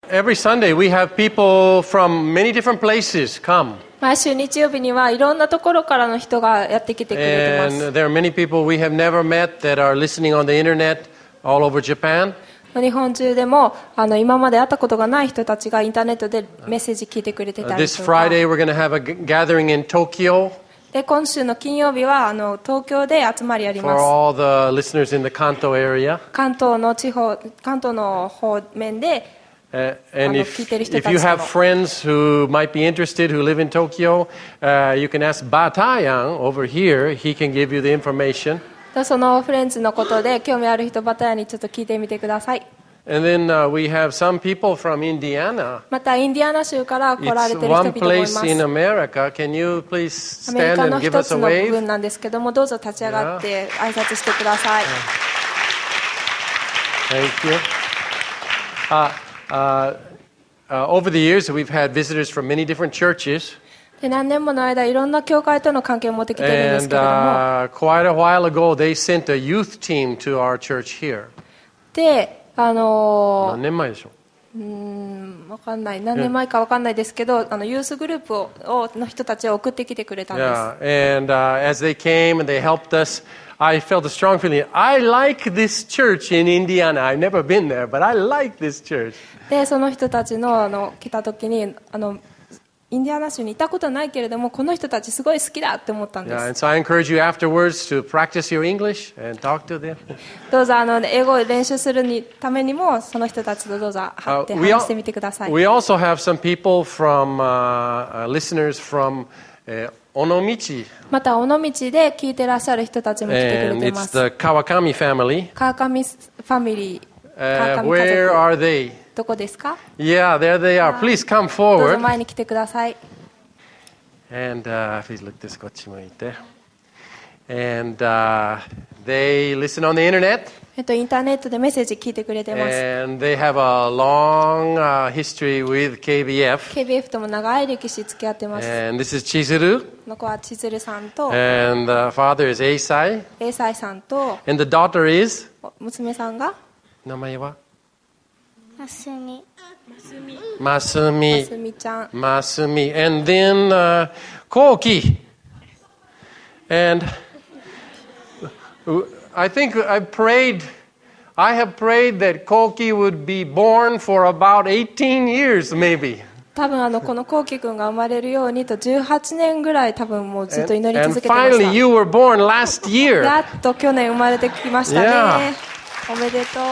every Sunday we have people from many different places come. 毎週日曜日にはいろんなところからの人がやってきてくれてます。 And there are many people we have never met that are listening on the internet all over Japan. 日本中でも今まで会ったことがない人たちがインターネットでメッセージ聞いてくれてたり This とか。 Friday we're going to have a gathering in Tokyo で今週の金曜日は東京で集まりあり for ます。 all the listeners in the Kanto area. 関東の方面で And if you have friends who might be interested who live in Tokyo, you can ask Batayang over here. He can give you the information. そのフレンズのことで興味ある人バタヤにちょっと聞いてみてください。 And then we have some people from Indiana. またインディアナ州から来られ It's ている人 one 々もいます place in America. Can you please アメリ stand カ and の give 一 us つ a の部 wave? 分なんですけども、どうぞ立ち上がって挨拶してください。 Thank you. Over the years, we've had visitors from many different churches. で何年もの間いろんな教会との関係を持ってきているんです And けれども、 quite a while ago, they sent a youth team to our church here. で何年前でしょう？ わかんない何年前かわかんないですけどユースグループの人たちを送ってきてくれたんです。 Yeah, and as they came and they helped us, I felt a strong feeling. I like this church in Indiana. I've never been there, but I like this church. でその人たちの来た時にインディアナ州にいたことはないけれどもこの人たちすごい好きだって思ったんで Yeah, す。 and so I encourage you afterwards to practice your English and talk to them. どうぞ英語を練習するためにもその人たちとどうぞ会って話してみてください。 We also have some people from listeners from Onomichi, また尾道で聞いてらっしゃる人たちも来てくれ and てま it's す。 the Kawakami family. 川上ファミリー、川上 Where 家 are 族 they? どこですか？ Yeah, there they are. Please come どうぞ forward. 前に来てください。 And please look this こっち向いて. And they listen on the internet. インターネットでメッセージ聞いてくれてます。 And they have a long history with KBF. KBF とも長い歴史付き合ってます。 And this is Chizuru. この子は千鶴さんと And the father is Eisai. 英才さんと And the daughter is? 娘さんが名前は？ Masumi. Masumi. ますみちゃん。 Masumi. And then Koki. And I think I have prayed that Koki would be born for about 18 years maybe. 多分このコウキ君が生まれるようにと18年ぐらい多分もうずっと祈り And 続けてまし finally た。 you were born last year. やっと去年生まれてきましたね。おめでとう。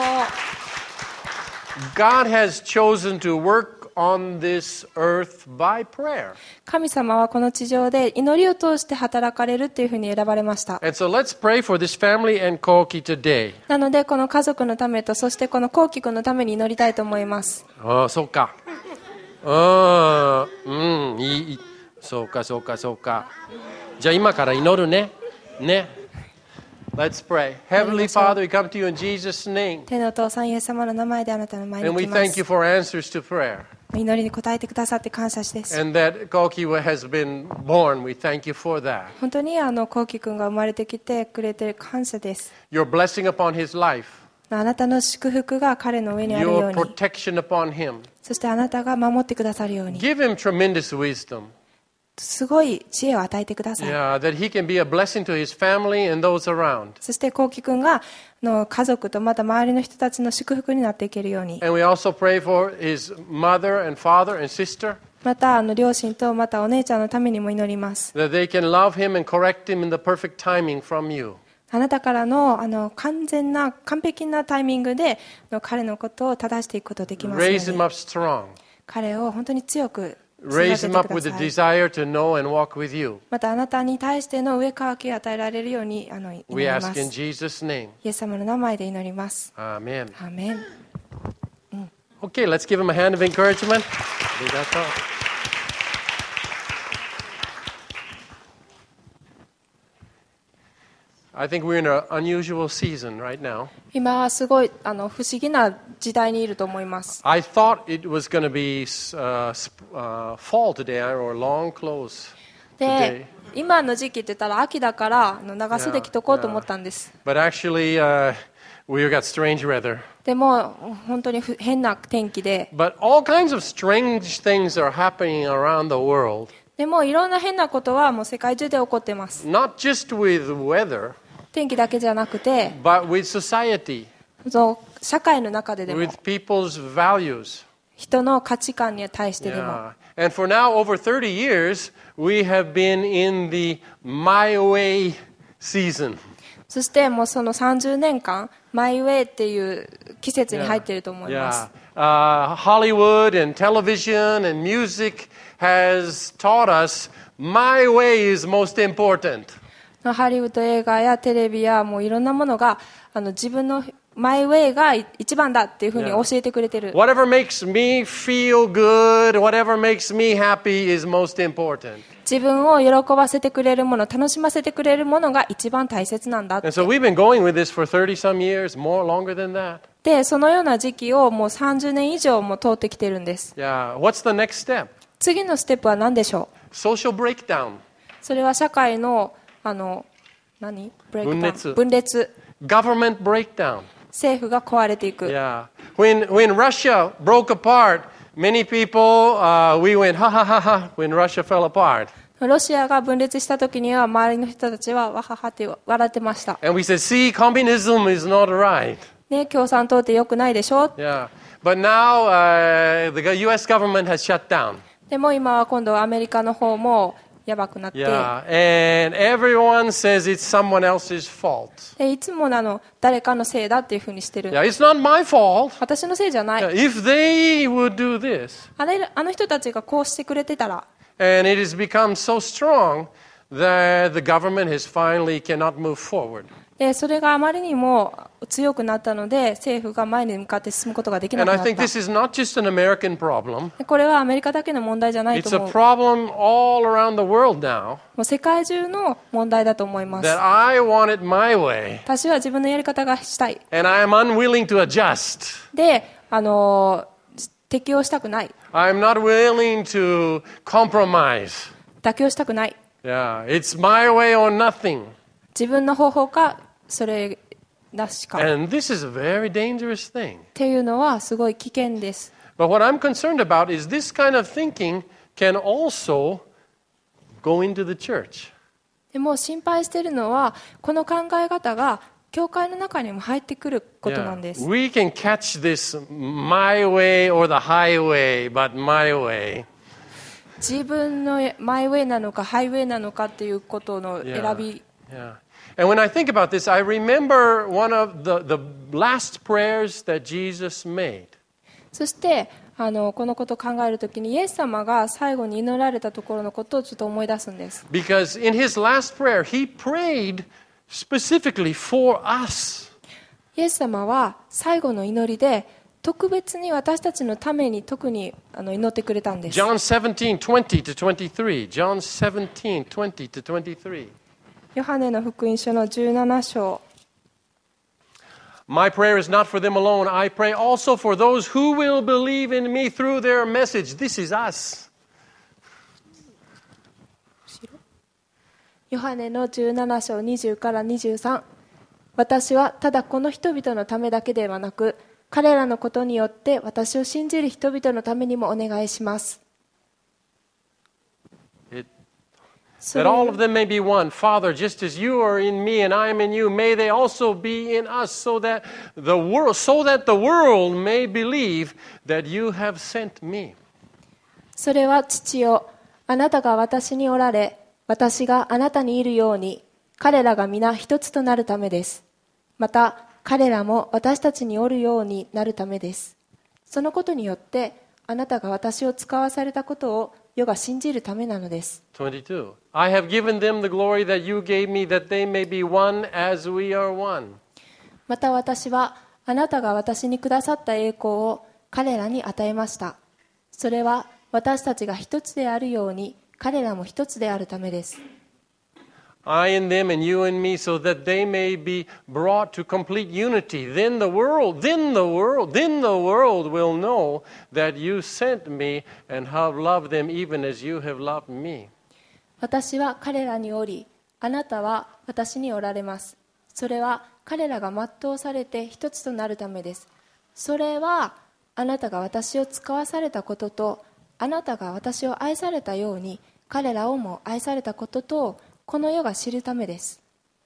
God has chosen to work on this earth by prayer. 神様はこの地上で祈りを通して働かれるっていうふうに選ばれました。 And so let's pray for this family and Koki today. なのでこの家族のためとそしてこのコウキ君のために祈りたいと思います。 そうか。いい。そうか。じゃあ今から祈るね。ね。Let's pray. Heavenly Father, we come to you in Jesus' name. 天のお父さんイエス様の名前であなたの前 And に we 来ま thank you す。 for answers to prayer. 祈りに応えてくださって感謝です。 And that Koki has been born. We thank you for that. 本当にコウキ君が生まれてきてくれて感謝です。 Your blessing upon his life. あなたの祝福が彼の上にあるよ Your うに、 protection upon him. そしてあなたが守ってくださるように、 Give him tremendous wisdom. すごい知恵を与えてください。 Yeah, that he can be a blessing to his family and those around. そしてコウキ君が家族とまた周りの人たちの祝福になっていけるように、 And we also pray for his mother and father and sister, また両親とまたお姉ちゃんのためにも祈ります。 that they can love him and correct him in the perfect timing from you. あなたからの完璧なタイミングで彼のことを正していくことができますよう Raise him に、 up strong. 彼を本当に強く育 Raise て him て up く with だ the さい。 desire to know and walk with you. またあなたに対しての上かわきを与えられるように祈 We りま ask in す。 Jesus' name. イエス様の名前で祈ります。 Amen. アーメン。 Okay, let's give him a hand of encouragement. ありがとう。I think we're in an unusual season right now. 今はすごい不思議な時代にいると思います。 I thought it was going to be fall today or long clothes で today. 今の時期って言ったら秋だから長袖着とこうと思ったんです。 But actually, We got strange weather. でも本当に変な天気で、 But all kinds of strange things are happening around the world. でもいろんな変なことはもう世界中で起こってます。 Not just with weather, 天気だけじゃなくて、 but with society, そう社会の中ででも with people's values. 人の価値観に対してでも、 Yeah. And for now, over 30 years, we have been in the my way season. そしてもうその30年間マイウェイっていう季節に入っていると思います。 Hollywood and television and music has taught us my way is most important. ハリウッド映画やテレビやもういろんなものが自分のマイウェイが一番だっていうふうに教えてくれてる。 Whatever makes me feel good, whatever makes me happy is most important. 自分を喜ばせてくれるもの、楽しませてくれるものが一番大切なんだって。 And so we've been going with this for 30 some years, more longer than that. で、そのような時期をもう30年以上も通ってきてるんです。 Yeah. What's the next step? 次のステップは何でしょう？ Social breakdown. それは社会のブレイクダウン、分裂、 Government breakdown. 政府が壊れていく。 Yeah. When Russia broke apart, many people, we went, ha ha ha ha, when Russia fell apart. ロシアが分裂した時には周りの人たちはわははって笑ってました。 And we said, see, communism is not right. ね、共産党って良くないでしょ。 Yeah. But now the U.S. government has shut down. でも今は今度はアメリカの方もやばくなって、 Yeah. And everyone says it's someone else's fault. でいつも誰かのせいだっていうふうにしてる。 Yeah, it's not my fault. 私のせいじゃない。 Yeah, if they would do this, あの人たちがこうしてくれてたら、 and it has become so strong that the government has finally cannot move forward. でそれがあまりにも強くなったので政府が前に向かって進むことができなく And な I っ think た。 this is not just an American problem. でこれはアメリカだけの問題じゃないと It's a 思う。 problem all around the world now もう世界中の問題だと思います。 that I want it my way 私は自分のやり方がしたい。 and I am unwilling to adjust. で、適応したくない。 I'm not willing to compromise. 妥協したくない。 Yeah, it's my way or nothing. 自分の方法かそれなしか。 And this is a very dangerous thing. っていうのはすごい危険です。 But what I'm concerned about is this kind of thinking can also go into the church. でも心配しているのはこの考え方が教会の中にも入ってくることなんです。 We can catch this my way or the highway, but my way. 自分のマイウェイなのかハイウェイなのかっていうことの選び。 Yeah. And when I think about this, I remember one of the last prayers that Jesus made. そしてこのことを考えるときにイエス様が最後に祈られたところのことをちょっと思い出すんです。 Because in his last prayer, he prayed specifically for us. イエス様は最後の祈りで特別に私たちのために特に祈ってくれたんです。 John 17:20 to 23. John 17:20 to 23. ヨハネの福音書の17章。 My prayer is not for them alone. I pray also for those who will believe in me through their message. This is us. ヨハネの17章20から23。私はただこの人々のためだけではなく、彼らのことによって私を信じる人々のためにもお願いします。 That all of them may be one. Father, just as you are in me and I am in you, may they also be in us, so that the world may believe that you have sent me. それは父よ、あなたが私におられ、私があなたにいるように、彼らが皆一つとなるためです。また、彼らも私たちにおるようになるためです。そのことによって、あなたが私を使わされたことを世が信じるためなのです。 22. I have given them the glory that you gave me, that they may be one as we are one. また私は、あなたが私にくださった栄光を彼らに与えました。それは私たちが一つであるように、彼らも一つであるためです。 I in them and you in me, so that they may be brought to complete unity. Then the world will know that you sent me and have loved them even as you have loved me. 私は彼らにおり、あなたは私におられます。それは彼らが全うされて一つとなるためです。それはあなたが私を使わされたことと、あなたが私を愛されたように彼らをも愛されたことと、この世が知るためです。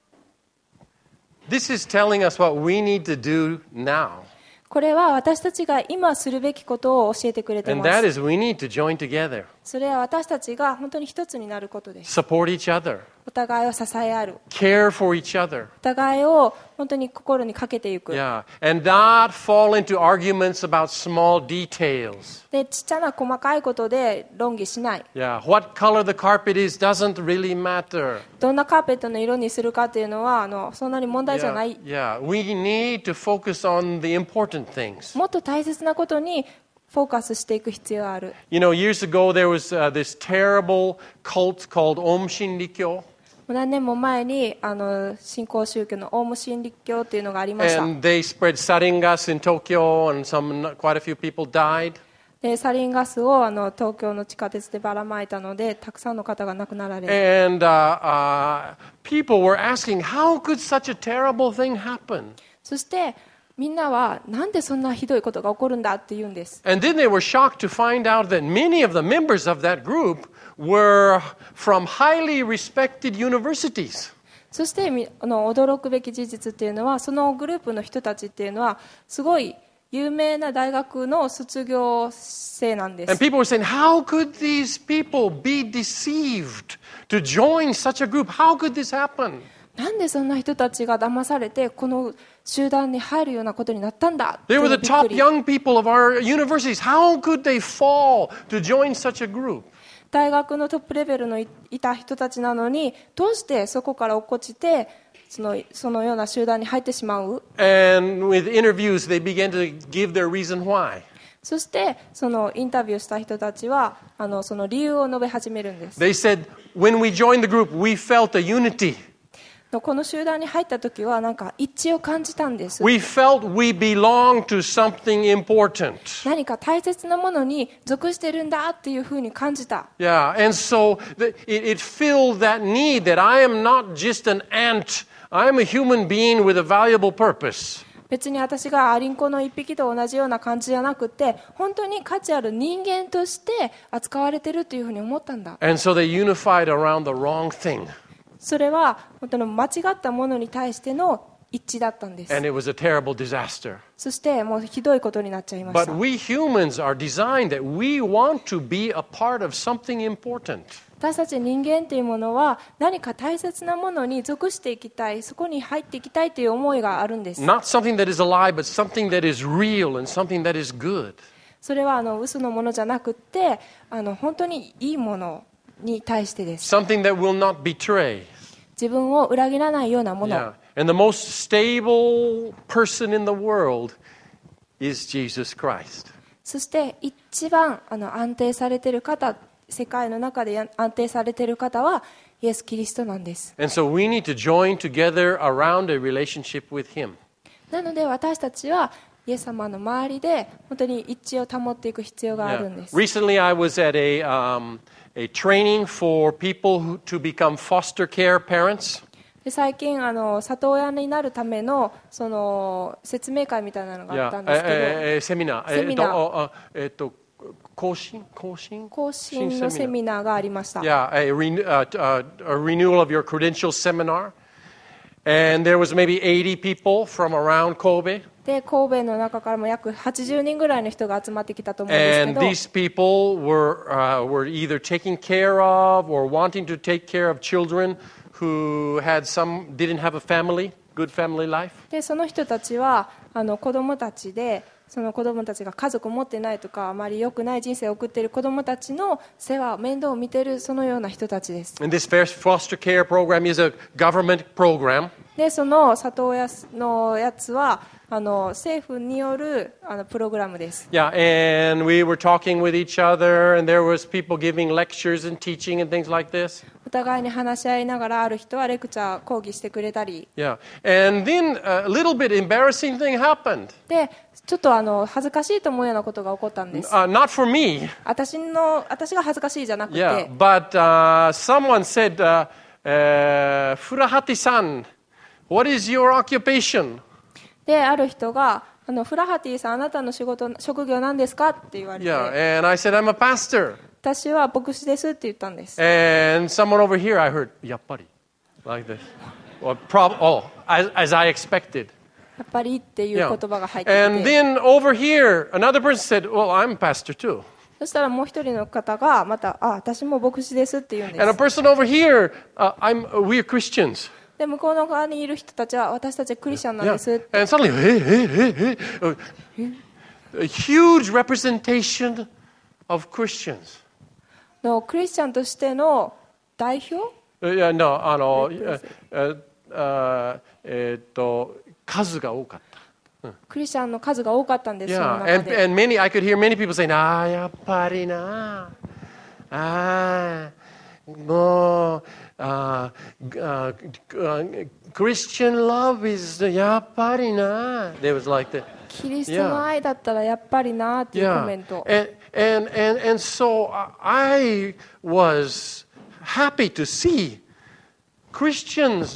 This is telling us what we need to do now. これは私たちが今するべきことを教えてくれてい And ま that す。 is we need to join together, それは私たちが本当に一つになることです。 support each other, お互いを支え合う。 care for each other. お互いを本当に心にかけていく。 Yeah, and not fall into arguments about small details. で、ちっちゃな細かいことで論議しない。 Yeah, what color the carpet is doesn't really matter. どんなカーペットの色にするかっていうのはそんなに問題じゃない。 Yeah, we need to focus on the important things. もっと大切なことにフォーカスしていく必要がある。 You know, years ago there was this terrible cult called Om Shinrikyo. 何年も前に新興宗教のオウム真理教っていうのがありました。 And they spread sarin gas in Tokyo, and quite a few people died. でサリンガスを東京の地下鉄でばらまいたので、たくさんの方が亡くなられ、 And people were asking, how could such a terrible thing happen? そしてみんなはなんでそんなひどいことが起こるんだって言うんです。 And then they were shocked to find out that many of the members of that group were from highly respected universities. そして驚くべき事実っていうのは、そのグループの人たちっていうのはすごい有名な大学の卒業生なんで And す。 people were saying, how could these people be deceived to join such a group? How could this happen? なんでそんな人たちが騙されてこの集団に入るようなことになったんだって They were the びっく top り。 young people of our universities. How could they fall to join such a group? 大学のトップレベルのいた人たちなのに、どうしてそこから落っこちてそのような集団に入ってしまう？ And with interviews, they began to give their reason why. そしてそのインタビューした人たちはその理由を述べ始めるんです。 They said, when we joined the group, we felt a unity. この集団に入った時はなんか一致を感じたんです。 We felt we belonged to something important. 何か大切なものに属してるんだっていうふうに感じた。 Yeah, and so it filled that need that I am not just an ant. I'm a human being with a valuable purpose. 別に私がアリンコの一匹と同じような感じじゃなくて、本当に価値ある人間として扱われてるというふうに思ったんだ。 And so they unified around the wrong thing. それは本当に間違ったものに対しての一致だったんです。 And it was a terrible disaster. そしてもうひどいことになっちゃいまし But た。 we humans are designed that we want to be a part of something important. 私たち人間っていうものは何か大切なものに属していきたい、そこに入っていきたいという思いがあるんです。 Not something that is a lie, but something that is real and something that is good. それは嘘のものじゃなくって本当にいいものに対してです。 Something that will not betray. 自分を裏切らないようなもの。 Yeah. And the most stable person in the world is Jesus Christ. そして一番安定されている方、世界の中で安定されている方はイエス・キリストなんです。 And so we need to join together around a relationship with Him. なので私たちはイエス様の周りで本当に一致を保っていく必要があるんです。 Recently, I was at a training for people to become foster care parents. で最近里親になるためのその説明会みたいなのがあったんですけど、 セミナー。 セミナー。 更新のセミナーがありました。 Yeah, a renewal of your credentials seminar. And there was maybe 80 people from around Kobe. で神戸の中からも約80人ぐらいの人が集まってきたと思うんですけ And ど、 these people were either taking care of or wanting to take care of children who didn't have a family, good family life. でその人たちは子供たちで、その子供たちが家族持ってないとかあまり良くない人生を送っている子供たちの世話、面倒を見ているそのような人たちです。 And this foster care program is a government program. でその里親のやつは政府によるプログラムです。 Yeah, and we were talking with each other, and there was people giving lectures and teaching and things like this. お互いに話し合いながらある人はレクチャー講義してくれたり、 Yeah, and then a little bit embarrassing thing happened. でちょっと恥ずかしいと思うようなことが起こったんです。 Not for me. 私が恥ずかしいじゃなくて、 Yeah, but someone said, Furahati-san What is your occupation? で、ある人が、フラハティさん、あなたの職業何ですかって言われて、 Yeah, and I said, I'm a pastor. 私は牧師ですって言ったんです。 And someone over here, I heard, やっぱり like this. Well, as I expected. やっぱりっていう言 Yeah. 葉が入ってき And て、 then over here, another person said, well, I'm a pastor too. そしたらもう一人の方がまた、私も牧師ですって言うんで And a す。 person over here, we're Christians. で、向こうの側にいる人たちは、私たちクリスチャンなん Yeah. ですって。 And suddenly, a huge representation of Christians. のクリスチャンとしての代表 Yeah, no, 数が多かった。 クリスチャンの数が多かったんです、その Yeah, 中で。 and I could hear many people saying, やっぱりな。もう、Christian love is やっぱりな。They was like that. キリストの愛だったらやっぱりなっていうコメント。 And so I was happy to see Christians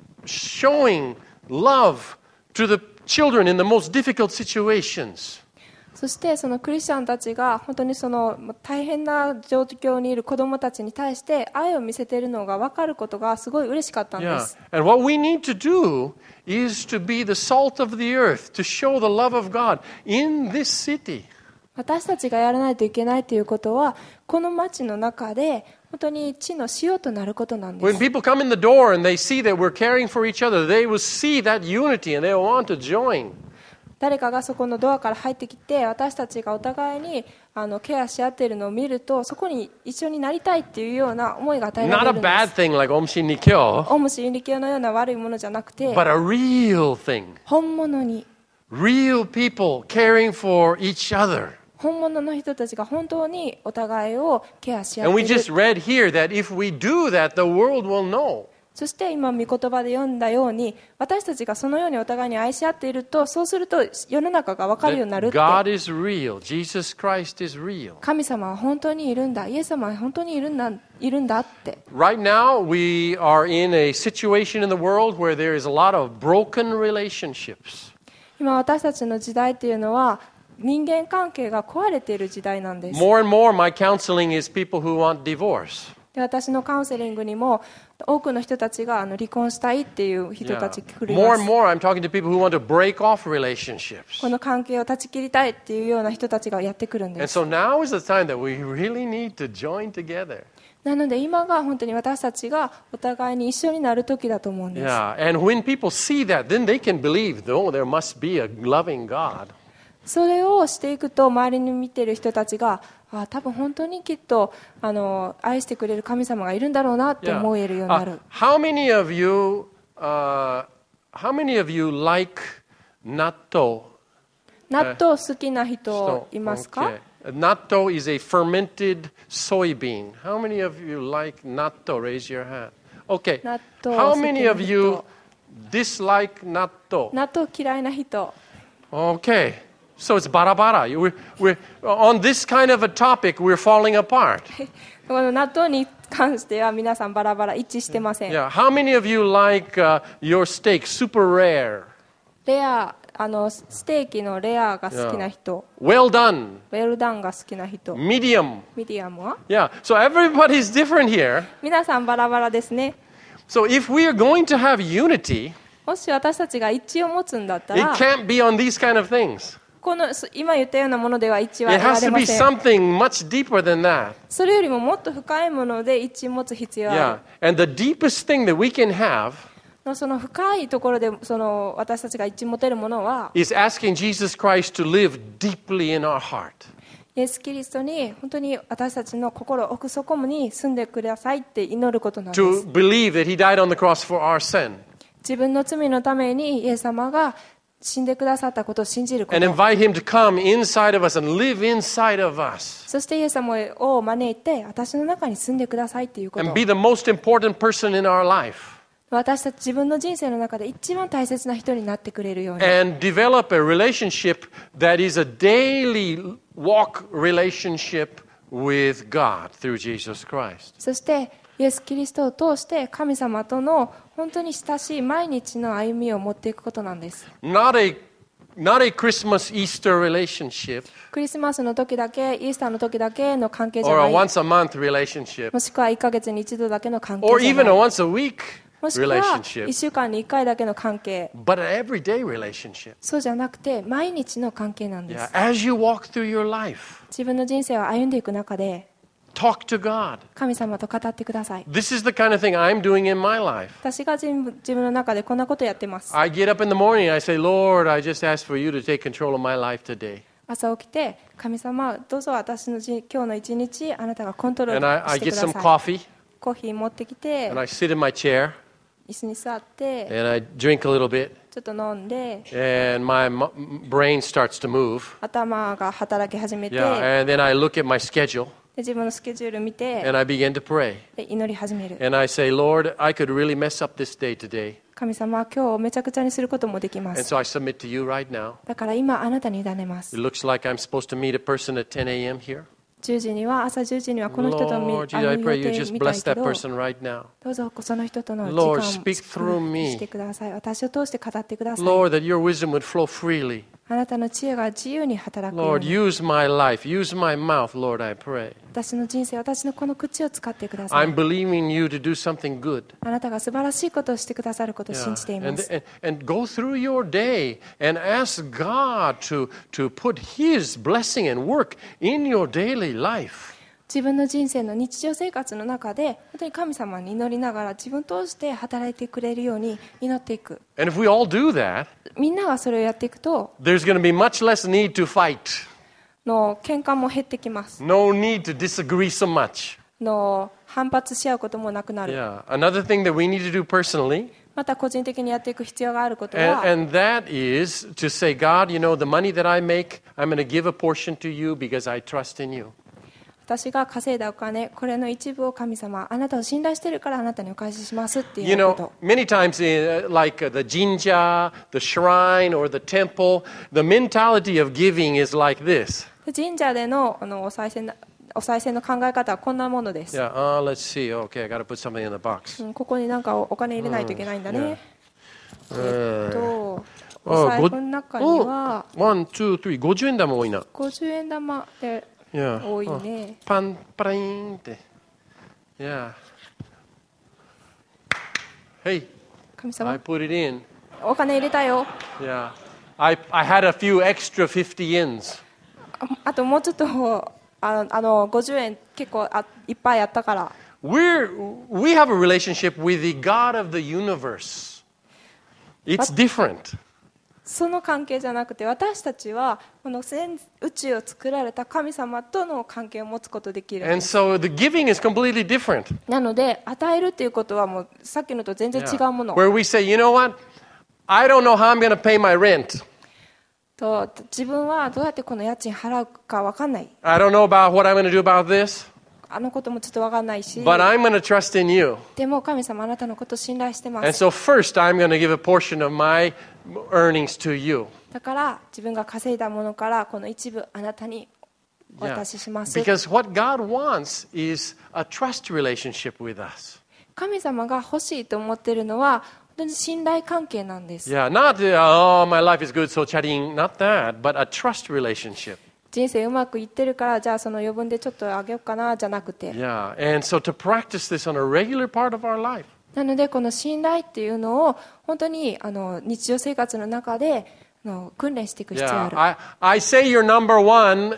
showing love to the children in the most difficult situations. そしてそのクリスチャンたちが本当にその大変な状況にいる子どもたちに対して愛を見せているのが分かることがすごい嬉しかったんで Yeah. す。 And what we need to do is to be the salt of the earth, to show the love of God in this city. 私たちがやらないといけないということは、この町の中で本当に地の塩となることなんで When す。 people come in the door and they see that we're caring for each other, they will see that unity and they will want to join. 誰かがそこのドアから入ってきて、私たちがお互いにケアし合っているのを見ると、そこに一緒になりたいっていうような思いが与えら Not れ a るんで bad す。 thing like Om Shin Nikyo, オムシインリ教のような悪いものじゃなくて、 but a real thing. 本物に、 Real people caring for each other. 本物の人たちが本当にお互いをケアし合 And っ we てい just る。 read here that if we do that, the world will know. そして今御言葉で読んだように、私たちがそのようにお互いに愛し合っていると、そうすると世の中が分かるようになる That って God is real. Jesus Christ is real. 神様は本当にいるんだ、イエス様は本当にいるんだって。 Right now, we are in a situation in the world where there is a lot of broken relationships. 今私たちの時代っていうのは人間関係が壊れている時代なんです。 More and more, my counseling is people who want divorce. で、私のカウンセリングにも多くの人たちが離婚したいっていう人たち来る More ま and す。 more, I'm talking to people who want to break off relationships. この関係を断ち切りたいっていうような人たちがやってくるん And です。 so now is the time that we really need to join together. なので今が本当に私たちがお互いに一緒になる時だと思うんです。 Yeah, and when people see that, then they can believe, oh, there must be a loving God. それをしていくと周りに見ている人たちが、多分本当にきっと愛してくれる神様がいるんだろうなって思えるようになる。 How many of you like natto? 納豆好きな人いますか？ Okay. Natto is a fermented soybean. How many of you like natto? Raise your hand. Okay. 納豆 How 好きな many of you 人、 dislike natto? 納豆嫌いな人。 Okay. So it's bara-bara. We're, on this kind of a topic, we're falling apart. この納豆に関しては皆さんバラバラ一致してません。 Yeah. How many of you like your steak super rare? レア、ステーキのレアが好きな人、 Well done. ウェルダンが好きな人、 Medium. ミディアムは Yeah. So everybody's different here. 皆さんバラバラですね。 So if we are going to have unity, もし私たちが一致を持つんだった it ら、 can't be on these kind of things. この今言ったようなものでは一致は It 得ら has れ to ま be せん。 something much deeper than that. それよりももっと深いもので一致を持つ必要があ Yeah. And the deepest thing that we can have る。その深いところで私たちが一致持てるものは、 is asking Jesus Christ to live deeply in our heart. イエス・キリストに本当に私たちの心奥底に住んでくださいって祈ることなんで To す。 believe that He died on the cross for our sin. 自分の罪のためにイエス様が死んでくださったことを信じるこ And と。 invite Him to come inside of us and live inside of us. そしてイエス様を招いて私の中に住んでくださいっていうこ And と。 be the most important person in our life. 私たち自分の人生の中で一番大切な人になってくれるように。 And develop a relationship that is a daily walk relationship with God through Jesus Christ. そしてイエス・キリストを通して神様との本当に親しい毎日の歩みを持っていくことなんです。 Not a Christmas, Easter relationship クリスマスの時だけ、イースターの時だけの関係じゃ or な a い。 once a month relationship もしくは1ヶ月に1度だけの関係 or じゃ even な a い。 once a week もしくは relationship, 1週間に1回だけの関係。 but an everyday relationship. そうじゃなくて毎日の関係なんで Yeah, す。 as you walk through your life, 自分の人生を歩んでいく中で talk to God. 神様と語ってください。 This is the kind of thing I'm doing in my life. 私が自分の中でこんなことやってます。 I get up in the morning, I say, Lord, I just ask for you to take control of my life today. 朝起きて神様どうぞ私の今日の一日あなたがコントロー And ル I して get くだ some さい。 coffee コーヒー持ってきて and I sit in my chair 椅子に座って and I drink a little bit ちょっと飲んで and my brain starts to move. 頭が働き始めて、 Yeah, and then I look at my schedule で自分のスケジュール見て and I begin to pray. で祈り始める。 And I say, Lord, I could really mess up this day today. 神様今日めちゃくちゃにすることもできま And す。 so I submit to you right now. だから今あなたに委ねます。 It looks like I'm supposed to meet a person at 10 a.m. here. 10時には朝10時にはこの人と Lord, 会 Jesus, I う pray 予 you 定 just みたい bless け that ど person right now. どうぞその人との時 Lord, 間を speak through me. してください。私を通して語ってください。 Lord, that your wisdom would flow freely. あなたの知恵が自由に働くよう Lord, に use my life, use my mouth, Lord, I pray. 私の人生、私のこの口を使ってください。 I'm believing you to do something good. あなたが素晴らしいことをしてくださることを信じてい Yeah. ます。 And go through your day and ask God to put His blessing and work in your daily life. 自分の人生の日常生活の中で本当に神様に祈りながら自分を通して働いてくれるように祈っていく。 And if we all do that, みんながそれをやっていくと there's going to be much less need to fight. の喧嘩も減ってきます。 No need to disagree so much. の反発し合うこともなくなる。 Yeah. Another thing that we need to do personally, また個人的にやっていく必要があることは and that is to say, God, you know, the money that I make, I'm going to give a portion to you because I trust in you. 私が稼いだお金、これの一部を神様、あなたを信頼しているからあなたにお返ししますってい You うこと know, many times, like the jinja, the shrine, or the temple, the mentality of giving is like this. 神社でのお賽銭の考え方はこんなものです。 Yeah, let's see. Okay, I got to put something in the box. ここになんかお金入れないといけないんだね。おあ財布の中には 1、2、3、50円玉多いな。 50円玉で Yeah. 多いね。 パンパラインって。Yeah. Hey, 神 I 様、 put it in. お金入れたよ。 Yeah. I had a few extra 50 yens. あともうちょっと50円結構いっぱいあったから。 We have a relationship with the God of the universe. It's different. その関係じゃなくて私たちはこの宇宙を作られた神様との関係を持つことできるん And です。 so the giving is completely different. なので与えるっていうことはもうさっきのと全然違うもの Where we say, you know what? I don't know how I'm going to pay my rent. と自分はどうやってこの家賃払うか分かんない。 I don't know about what I'm going to do about this. あのこともちょっと分かんないし。 But I'm going to trust in you. でも神様あなたのことを信頼してま And す。 so first I'm going to give a portion of my earnings to you. だから自分が稼いだものからこの一部あなたにお Yeah. 渡しします。 Because what God wants is a trust relationship with us. 神様が欲しいと思っているのは本当に信頼関係なんです。 Yeah, not, oh, my life is good, so charing, not that, but a trust relationship. 人生うまくいってるからじゃあその余分でちょっとあげようかなじゃなくて、 Yeah, and so to practice this on a regular part of our life. なのでこの信頼っていうのを本当に日常生活の中で訓練していく必要があ Yeah, る。 I say you're number one,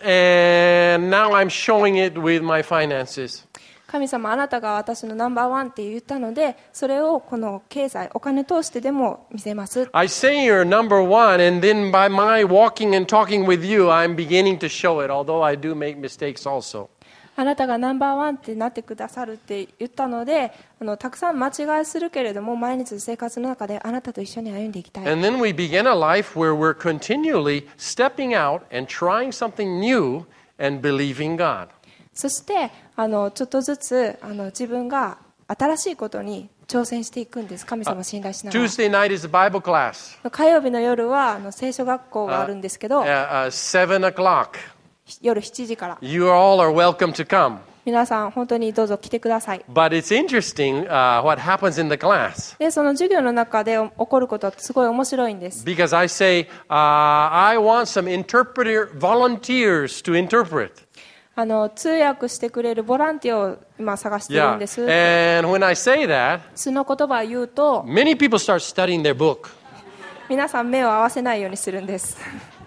and now I'm showing it with my finances. 神様あなたが私のナンバーワンって言ったのでそれをこの経済お金通してでも見せます。 I say you're number one, and then by my walking and talking with you, I'm beginning to show it, although I do make mistakes also. あなたがナンバーワンってなってくださるって言ったのでたくさん間違いするけれども毎日の生活の中であなたと一緒に歩んでいきたい。 And then we begin a life where we're continually stepping out and trying something new and believing God. そしてちょっとずつ自分が新しいことに挑戦していくんです。神様を信頼しながら。 Tuesday night is the Bible class. 火曜日の夜は聖書学校があるんですけど、 7 o'clock. 夜7時から You all are welcome to come. 皆さん本当にどうぞ来てください。 But it's interesting what happens in the class. で、その授業の中で起こることはすごい面白いんです。 Because I say, I want some volunteers to interpret. 通訳してくれるボランティアを今探してる Yeah. んです。 And when I say that, その言葉を言うと、 many people start studying their book. 皆さん目を合わせないようにするんです。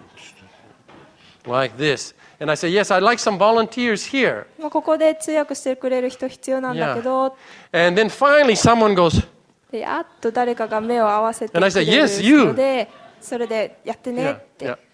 Like this. And I say, yes, I'd like some volunteers here. もうここで通訳してくれる人必要なんだけど、 And then finally someone goes, でやっと誰かが目を合わせてく And I れ say, る Yes, you. ので、それでやってね yeah, って。 yeah.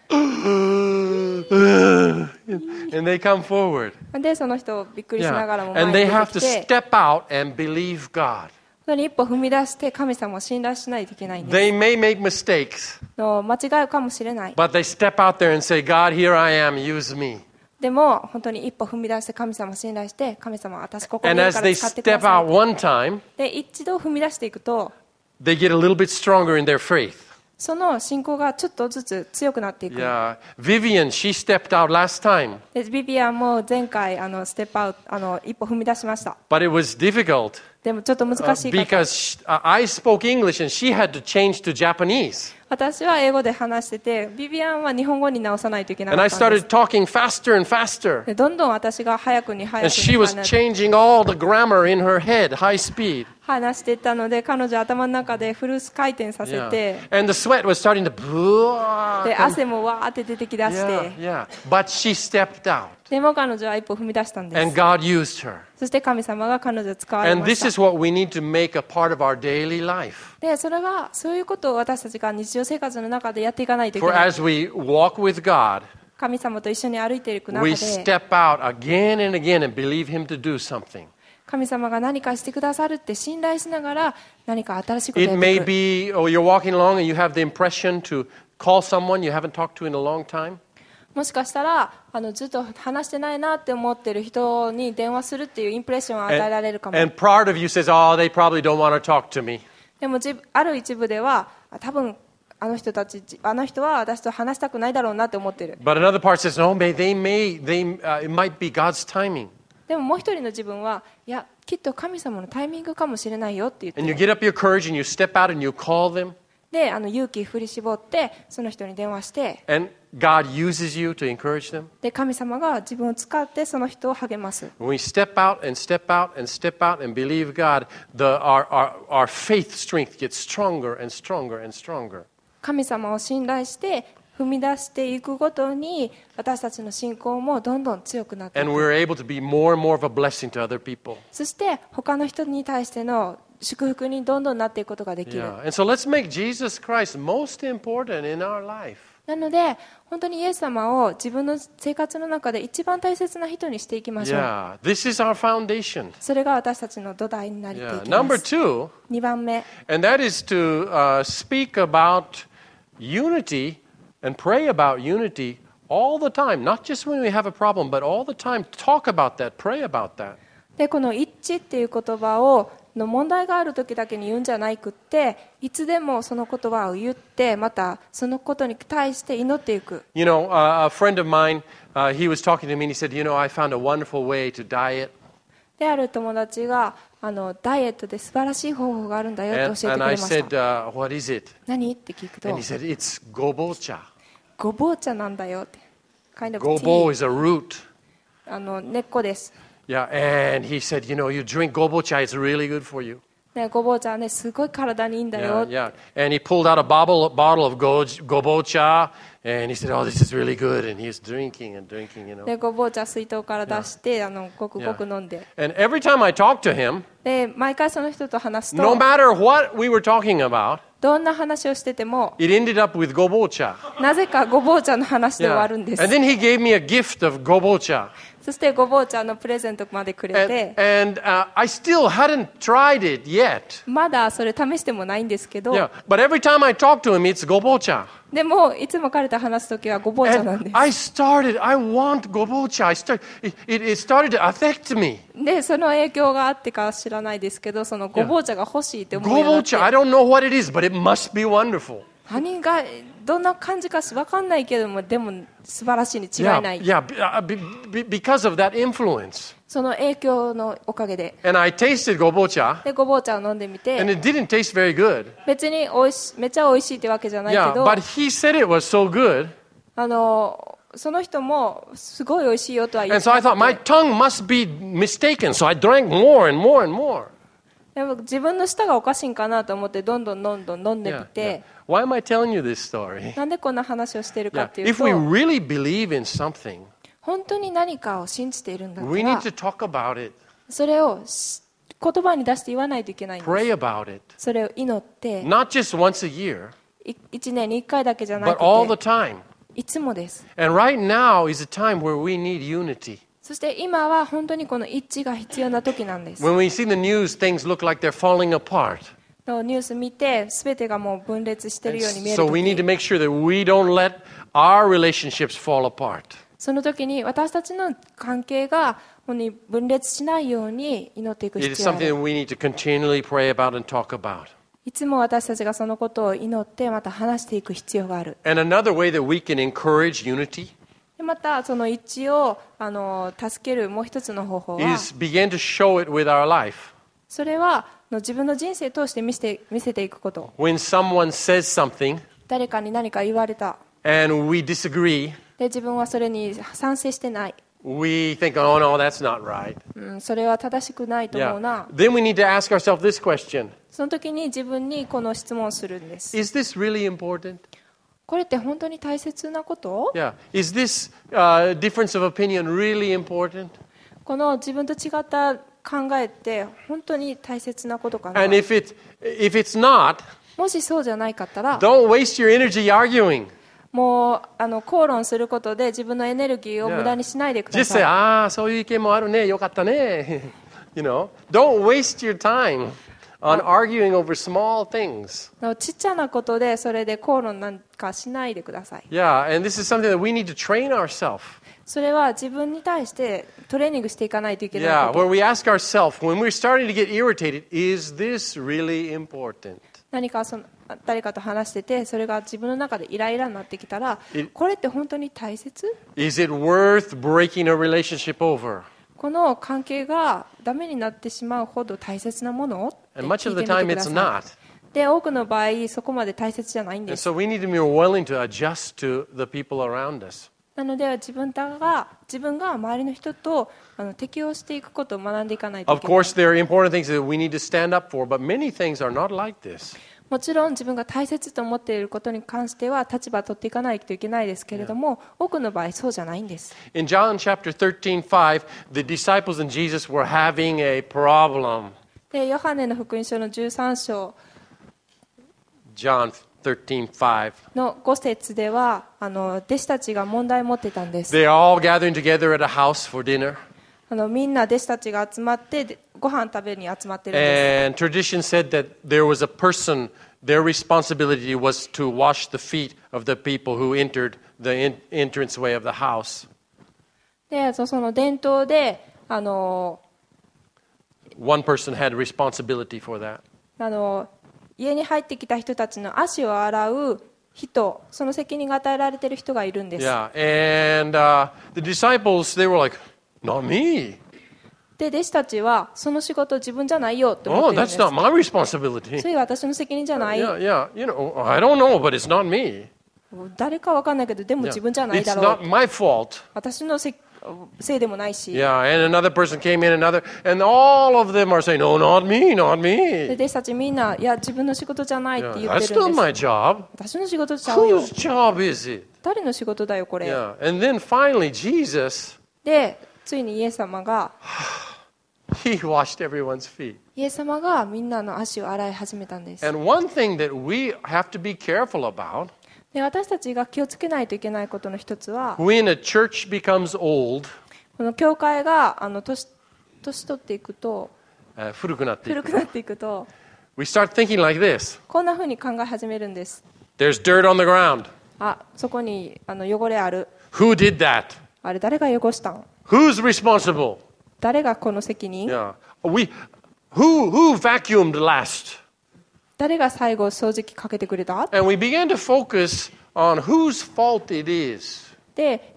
And they come forward. で、その人びっくりしながら Yeah. も前 And に they 出 have て to きて、 step out and believe God. 本当に一歩踏み出して神様を信頼しないといけないんです。 They may make mistakes, 間違うかもしれない。 but they step out there and say, God, here I am, use me. でも本当に一歩踏み出して神様を信頼して、神様私ここにい And る as から they 使ってくだ step さ out い。 one time, で、一度踏み出していくと、 they get a little bit stronger in their faith. その信仰がちょっとずつ強くなっていく。 Yeah. Vivian, she stepped out last time, で、ビビアンも前回ステップアウト一歩踏み出しました。 but it was difficult でもちょっと難しいかった。 because I spoke English and she had to change to Japanese. 私は英語で話してて、ビビアンは日本語に直さないといけな And か I ったんです。 started talking faster and faster. でどんどん私が早くに早 And く she に was 話して changing all the grammar in her head, high speed. 話していったので、彼女頭の中でフルス回転させ Yeah. て、 And the sweat was starting to... で汗もわーって出てきだして、 Yeah, yeah. But she stepped out. でも彼女は一歩踏み出したんで And す。 God used her. そして神様が彼女を使われ And ま this した。 is what we need to make a part of our daily life. で、それがそういうことを私たちが日常生活の中でやっていかないといけ For ない。 as we walk with God, 神様と一緒に歩いていく中 we で、 step out again and again and believe Him to do something. 神様が何かしてくださるって信頼しながら何か新しいことを It やって may いく。 be, or you're walking along and you have the impression to call someone you haven't talked to in a long time. もしかしたらずっと話してないなって思ってる人に電話するっていうインプレッションを与えられるかも。 And part of you says, oh, they probably don't want to talk to me. でもある一部では多分あの人は私と話したくないだろうなって思ってる。 But another part says, no, it might be God's timing. でももう一人の自分はいやきっと神様のタイミングかもしれないよって言って And you る。 get up your courage and you step out and you call them. で勇気振り絞ってその人に電話して、 And God uses you to encourage them. で神様が自分を使ってその人を励ます。 When we step out and step out and step out and believe God, our faith strength gets stronger and stronger and stronger. 神様を信頼して踏み出していくごとに私たちの信仰もどんどん強くなってい And く。 we're able to be more and more of a blessing to other people. そして他の人に対しての祝福にどんどんなっていくことができる。 Yeah. And so let's make Jesus Christ most important in our life. なので本当にイエス様を自分の生活の中で一番大切な人にしていきましょう。 Yeah. This is our foundation. それが私たちの土台になってい Yeah. きま Number す。 two, 2番目、 and that is to speak about unity and pray about unity all the time. Not just when we have a problem, but all the time. Talk about that, pray about that. でこの一致っていう言葉をの問題がある時だけに言うんじゃなくって、いつでもその言葉を言って、またそのことに対して祈っていく。 You know, a friend of mine, he was talking to me and he said, you know, I found a wonderful way to diet. である友達がダイエットで素晴らしい方法があるんだよって教えて And くれ I ました。 said, what is it? 何って聞くと And he said, it's gobocha. ごぼう茶なんだよって kind of Gobo tea is a root. 根っこです。 Yeah, and he said, you know, you drink gobocha, it's really good for you. ね、ごぼう茶はねすごい体にいいんだ Yeah, よ。 yeah. And he pulled out a bottle of gobocha, and he said, oh, this is really good. And he's drinking and drinking, you know. でごぼう茶水筒から出してごくごく飲んで、 And every time I talked to him, で毎回その人と話す no と matter what we were talking about, どんな話をしてても it ended up with gobocha. なぜかごぼう茶の話で終 Yeah. わるんです。 And then he gave me a gift of gobocha. そしてごぼう茶のプレゼントまでくれ And, て、 and I still hadn't tried it yet. まだそれ試してもないんですけど、 Yeah, but every time I talk to him, it's gobocha. でもいつも彼と話すときはごぼう茶なん And で I want gobocha. It started to affect me. す。でその影響があってか知らないですけど、そのごぼう茶が欲しいって思うようになって、 Gobocha, I don't know what it is, but it must be wonderful. 何がどんな感じか分かんないけども、でも素晴らしいに違いない。 Because of that influence. その影響のおかげで。 And I tasted gobocha. で、ごぼう茶を飲んでみて。 And it didn't taste very good. 別にめっちゃ美味しいってわけじゃないけど。 But he said it was so good. その人もすごい美味しいよとは言って。 And so I thought my tongue must be mistaken. So I drank more and more and more. でも自分の舌がおかしいんかなと思ってどんどん飲んでみて。 Why am I telling you this story? なんでこんな話をしているかっていうと、 If we really believe in something, 本当に何かを信じているんだった we need ら、 to talk about it, それを言葉に出して言わないといけないんです。 pray about it, それを祈って、 not just once a year, 1年に1回だけじゃな but く all the て、 time. いつもです。 And right now is a time where we need unity. そして今は本当にこの一致が必要な時なんです。 When we see the news, things look like they're falling apart. ニュース見て、すべてがもう分裂しているように見える So we need to 時、 make sure that we don't let our relationships fall apart. その時に私たちの関係が本当に分裂しないように祈っていく It is 必要があ something る。 that we need to continually pray about and talk about. いつも私たちがそのことを祈ってまた話していく必要がある。 And another way that we can encourage unity でまたその一致を助けるもう一つの方法は、 is begin to show it with our life. それは自分の人生を通して見せていくこと。 When someone says something 誰かに何か言われた。 and we disagree, で自分はそれに賛成してない。 we think, oh no, that's not right. それは正しくないと思うな。 Then we need to ask ourselves this question. その時に自分にこの質問をするんです。 Is this really important? これって本当に大切なこと？ Is this difference of opinion really important? この自分と違った考えって本当に大切なことかな。 And if it's not, もしそうじゃないかったら、 don't waste your energy arguing. もう口論することで自分のエネルギーを無駄にしないでくだ Just さ say, い。 そういう意見もあるね、よかったね。You know, don't waste your time on arguing over small things. ちっちゃなことでそれで口論なんかしないでください。 And this is something that we need to train ourselves. それは自分に対してトレーニングしていかないといけないこと。 Where we ask ourselves, when we're starting to get irritated, is this really important? 何か誰かと話してて、それが自分の中でイライラになってきたら、これって本当に大切？ Is it worth breaking a relationship over? この関係がダメになってしまうほど大切なものって And 聞 much い of て the みて time くだ it's さ not. い。で、多くの場合そこまで大切じゃないんで And す。 so we need to be willing to adjust to the people around us. なので自分が周りの人と適応していくことを学んでいかないとい Of けない。 course, there are important things that we need to stand up for, but many things are not like this. もちろん自分が大切と思っていることに関しては立場を取っていかないといけないですけれども、多くの場合そうじゃないんです。 In John chapter 13:5, the disciples and Jesus were having a problem. で、ヨハネの福音書の13章 John 13:5. の5節では弟子たちが問題を持ってたんです。 They are all gathering together at a house for dinner. みんな弟子たちが集まってご飯食べに集まってるんで And tradition said that there was a person, their responsibility was to wash the feet of the people who entered the entranceway of the house. す。で、その伝統で One person had responsibility for that. 家に入ってきた人たちの足を洗う人、その責任が与えられている人がいるんです。 And the disciples, they were like, not me. で、弟子たちはその仕事自分じゃないよと思っ Oh, てるんで that's す。 not my responsibility. それは私の責任じゃない。 You know, I don't know, but it's not me. 誰かわかんないけど、でも Yeah. 自分じゃない It's だろ not う。 my fault. 私のせいでもないし。 And another person came in, and all of them are saying, no, not me, not で、 me. 弟子たちみんな、いや、自分の仕事じゃないって言っ That's てる not んで my す。 job. 私の仕事ちゃうよ。 Whose job is it? 誰の仕事だよ、これ。 And then finally, Jesus, で、ついにイエス様が he washed everyone's feet. イエス様がみんなの足を洗い始めたんです。 And one thing that we have to be careful about, で、私たちが気をつけないといけないことの一つは、 when a church becomes old, この教会が年取っていくと、 古くなっていく。 古くなっていくと、 we start thinking like this. こんな風に考え始めるんです。 There's dirt on the ground. あ、そこに汚れある。 Who did that? あれ誰が汚したん？ Who's responsible? 誰がこの責任？ Who vacuumed last? 誰が最後掃除機かけてくれた？ And we began to focus on whose fault it is. で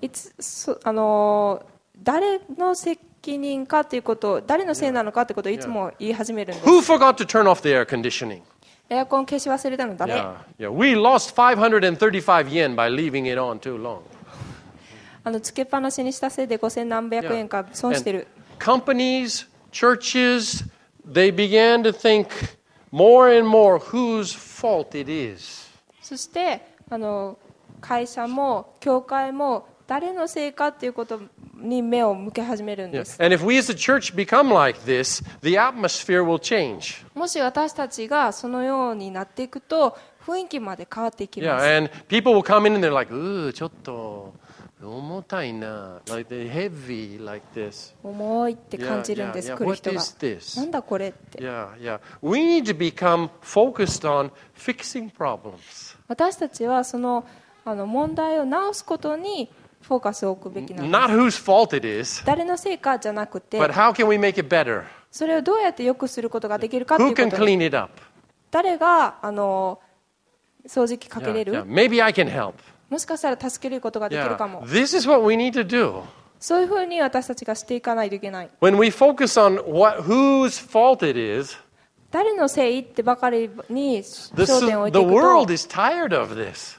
誰の責任かということを、誰のせいなのかということをいつも言い始めるんです。 Who forgot to turn off the air conditioning? エアコン消し忘れたの誰？ We lost 535 yen by leaving it on too long. つけっぱなしにしたせいで5000何百円か損してる。 Companies, churches, they began to think more and more whose fault it is. そして会社も教会も誰のせいかということに目を向け始めるんです。 And if we as a church become like this, the atmosphere will change. もし私たちがそのようになっていくと雰囲気まで変わっていきます。 And people will come in and they're like, ooh, ちょっと重たいな, like they're heavy like this. 重いって感じるんです、来る人が。 What is this? なんだこれって。 We need to become focused on fixing problems. 私たちはその問題を直すことにフォーカスを置くべきなんです。 Not whose fault it is, 誰のせいかじゃなくて、 but how can we make it better? それをどうやって良くすることができるかという Who こ can とに、 clean it up? 誰が掃除機かけれる、 Maybe I can help. もしかしたら助けることができるかも。 This is what we need to do. そういうふうに私たちがしていかないといけない。 When we focus on whose fault it is, 誰のせいってばかりに the 焦点を置いていく world と、 is tired of this.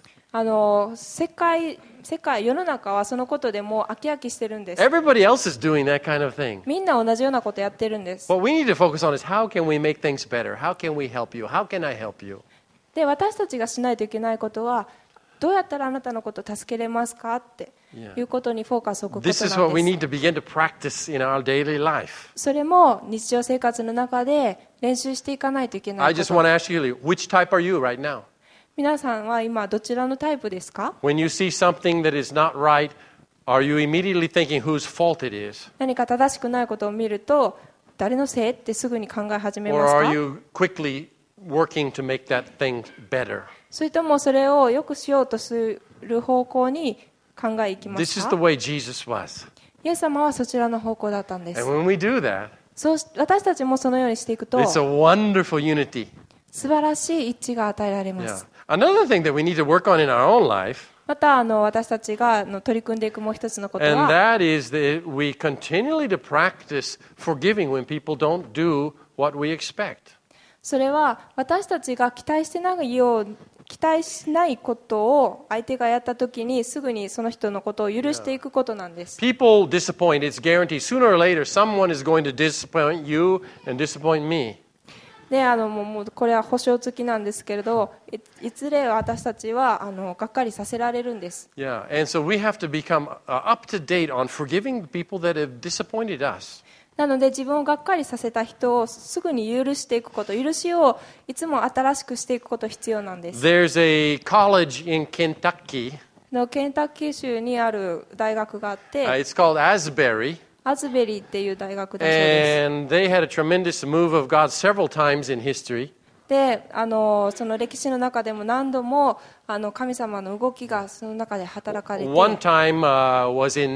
世の中はそのことでもう飽き飽きしてるんです。 Everybody else is doing that kind of thing. みんな同じようなことやってるんです。 What we need to focus on is how can we make things better? How can we help you? How can I help you? で、私たちがしないといけないことは、どうやったらあなたのことを助けれますかっていうことにフォーカスを置くこと This is what な we んで need to begin to practice in our daily life. す。それも日常生活の中で練習していかないといけな I いこ just と。 want to ask you, which type are you right now? 皆さんは今どちらのタイプですか？ When you see something that is not right, are you immediately thinking whose fault it is? 何か正しくないことを見ると、誰のせいってすぐに考え始め Or ます are か？ you quickly working to make that thing better? それともそれを良くしようとする方向に考えいきま This す is か？ the way Jesus was. イエス様はそちらの方向だったんです。 And when we do that, 私たちもそのようにしていくと、 it's a wonderful unity. 素晴らしい一致が与えられま Yeah. す。 Another thing that we need to work on in our own life, また私たちが取り組んでいくもう一つのこと and は、 that is that we continually to practice forgiving when people don't do what we expect. それは私たちが期待しないことを相手がやったときにすぐにその人のことを許していくことなんです。 People disappoint. It's guaranteed. Sooner or later, someone is going to disappoint you and disappoint me. でもうこれは保証付きなんですけれど、いずれ私たちはがっかりさせられるんです。 Yeah, and so we have to become up to date on forgiving the people that have disappointed us. なので自分をがっかりさせた人をすぐに許していくこと、許しをいつも新しくしていくこと必要なんです。 There's a college in Kentucky. ケンタッキー州にある大学があって、 It's called Asbury. アズベリーっていう大学だそうです。 And they had a tremendous move of God several times in history. でその歴史の中でも何度も神様の動きがその中で働かれて、 One time was in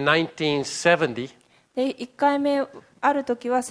1970. で1回目ある時は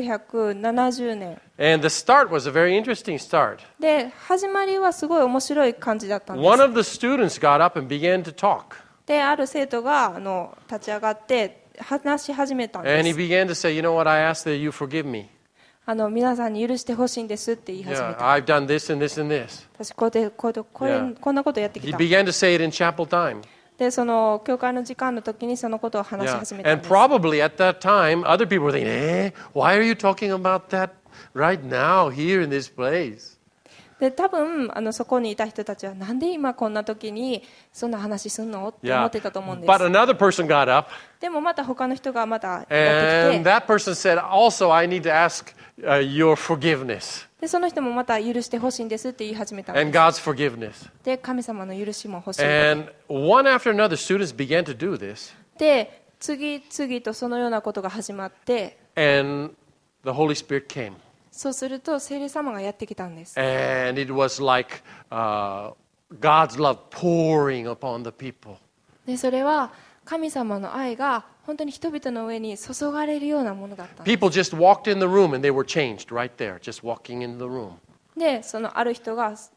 1970年 And the start was a very interesting start. で、始まりはすごい面白い感じだったんで One す。 of the students got up and began to talk. で、ある生徒が立ち上がって話し始めたん And で he す。 began to say, you know what, I ask that you forgive me. 皆さんに許してほしいんですって言い始め Yeah, た。 I've done this and this and this. 私こんなことやってき He た。 began to say it in chapel time. で、その教会の時間の時にそのことを話し Yeah. 始めたん And です。 probably at that time, other people were thinking, why are you talking about that right now, here in this place? で、多分そこにいた人たちはなんで今こんな時にそんな話すんのって思 Yeah. ってたと思うんで But す。 another person got up, でもまた他の人がまたやってき and て、 that person said, also, I need to ask your forgiveness でその人もまた許してほしいんですって言い始めたんです。 and God's forgiveness. で、神様の許しも欲しい。 And one after another, students began to do this, で、次々とそのようなことが始まって、 and the Holy Spirit came. そうすると聖霊様がやってきたんです。 And it was like God's love pouring upon the people. で、それは神様の愛が本当に人々の上に注がれるようなものだったんです。 People just walked in the room and they were changed right there, just walking in the room. で、そのある人が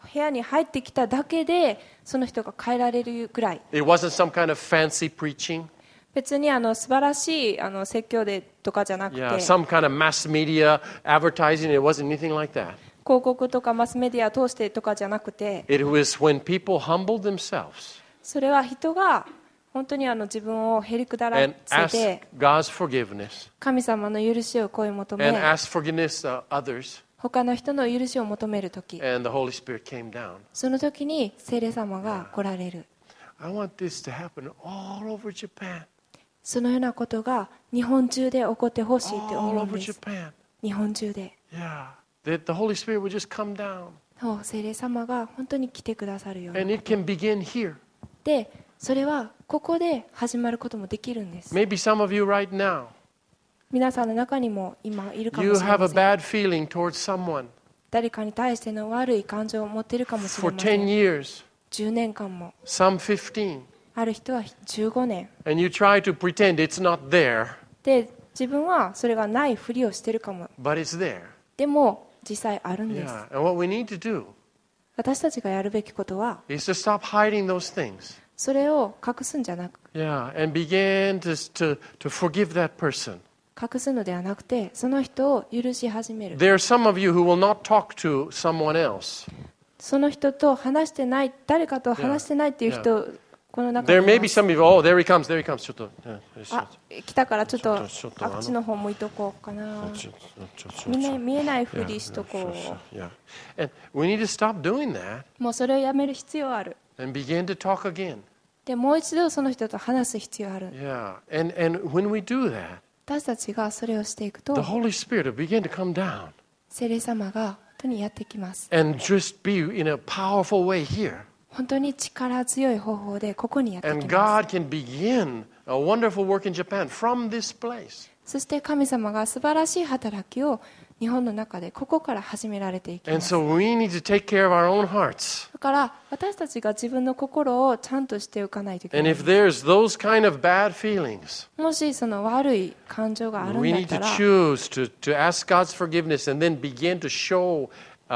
部屋に入ってきただけでその人が変えられるぐらい、 It wasn't some kind of fancy preaching. 別に素晴らしい説教でとかじゃなくて、 Yeah, some kind of mass media advertising. It wasn't anything like that. 広告とかマスメディアを通してとかじゃなくて、 It was when people humbled themselves それは人が本当に自分をへりくだら and せ asked て God's forgiveness 神様の許しを声求め、 and asked forgiveness to others, 他の人の許しを求めるとき、 and the Holy Spirit came down. その時に聖霊様が来られる。 I want this to happen all over Japan. そのようなことが日本中で起こってほしいって All 思うん over です。 Japan. 日本中で Yeah. That the Holy Spirit would just come down. 聖霊様が本当に来てくださるよう And に。 it can begin here. で、それはここで始まることもできるんです。 Maybe some of you right now, 皆さんの中にも今いるかも you しれ have ま a せん。 bad feeling towards someone 誰かに対しての悪い感情を持っているかもしれ for ません。 10 years, 10年間も。 some 15. ある人は15年。 And you try to pretend it's not there, で、自分はそれがないふりをしているかも。 but it's there. でも、実際あるんです。 Yeah. And what we need to do 私たちがやるべきことは、 is to stop hiding those things. それを隠すんじゃなく、 Yeah. And begin to forgive that person. 隠すのではなくて、その人を許し始める。 There are some of you who will not talk to someone else. その人と話してない、誰かと話してないっていう人、この中 There に may い be ます。 some of you, oh, there he comes, there he comes. ちょっと、 あ、来たからちょっとちょっとあっちの方向いとこうかな。みんな見えないふりしとこ Yeah. And we need to stop doing that う。もうそれをやめる必要ある。 and begin to talk again. で、もう一度その人と話す必要ある。 Yeah. And when we do that, 私たちがそれをしていく the と、 Holy Spirit will begin to come down 聖霊様が本当にやってきます。 and just be in a powerful way here. 本当に力強い方法でここにやって And きま God can begin a wonderful work in Japan from this place. す。そして神様が素晴らしい働きを日本の中でここから始められていき And ます。 so we need to take care of our own hearts. だから私たちが自分の心をちゃんとしておかないといけ And ない。 if there's those kind of bad feelings, もしその悪い感情があるん we だっ need た to ら、 choose to ask God's forgiveness and then begin to show